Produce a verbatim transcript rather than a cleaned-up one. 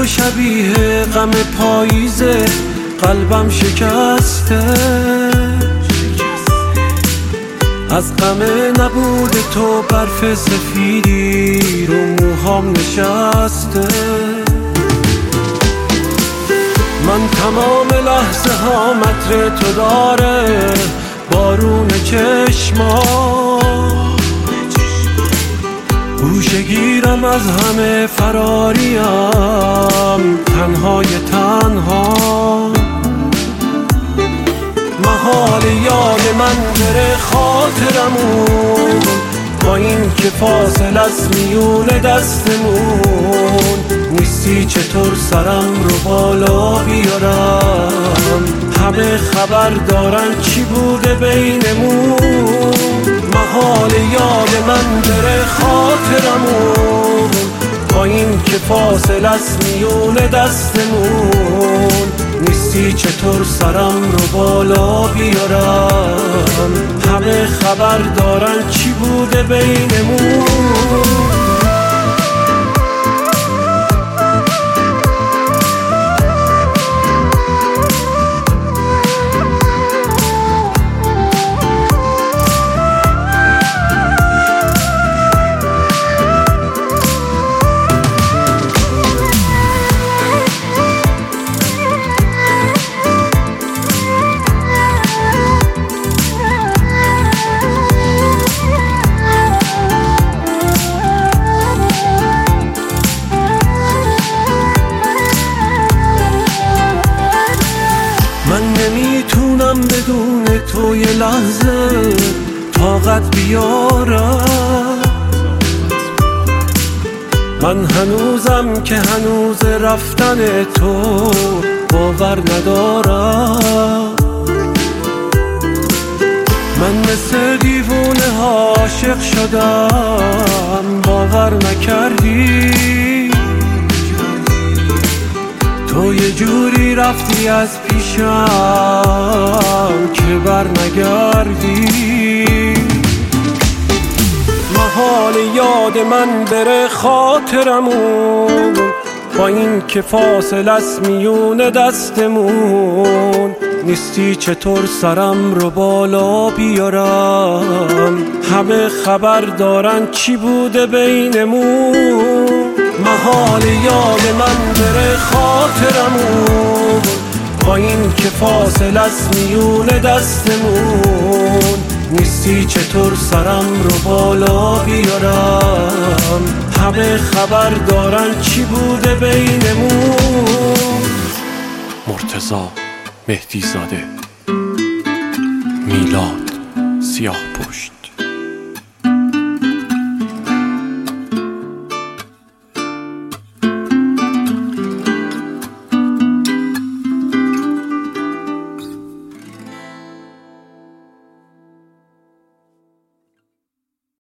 تو شبیه غم پاییزه، قلبم شکسته از غم نبود تو، برف سفیدی رو موهام نشسته. من تمام لحظه ها متر تو داره، بارون چشمام گوشه گیرم از همه فراریم، تنهای تنها. محال یاد من بره خاطرمون، با این که فاصله از میون دستمون. نیستی چطور سرم رو بالا بیارم، همه خبر دارن چی بوده بینمون. محال یاد من بره خاطرمون، با این که فاصله از میون دستمون. نیستی چطور سرم رو بالا بیارم، همه خبر دارن چی بوده بینمون. من نمیتونم بدون تو یه لحظه طاقت بیارم. من هنوزم که هنوز رفتن تو باور ندارم. من مثل دیوونه عاشق شدم، باور نکردی. تو یه جوری رفتی از پیشم که بر نگردی. محال یاد من بره خاطرمون، با این که فاصله از میون دستمون. نیستی چطور سرم رو بالا بیارم، همه خبر دارن چی بوده بینمون. محال یاد من بره خاطرمون، با این که فاصله از میون دستمون. نیستی چطور سرم رو بالا بیارم، همه خبر دارن چی بوده بینمون. مرتضی مهدی زاده، میلاد سیاه پشت.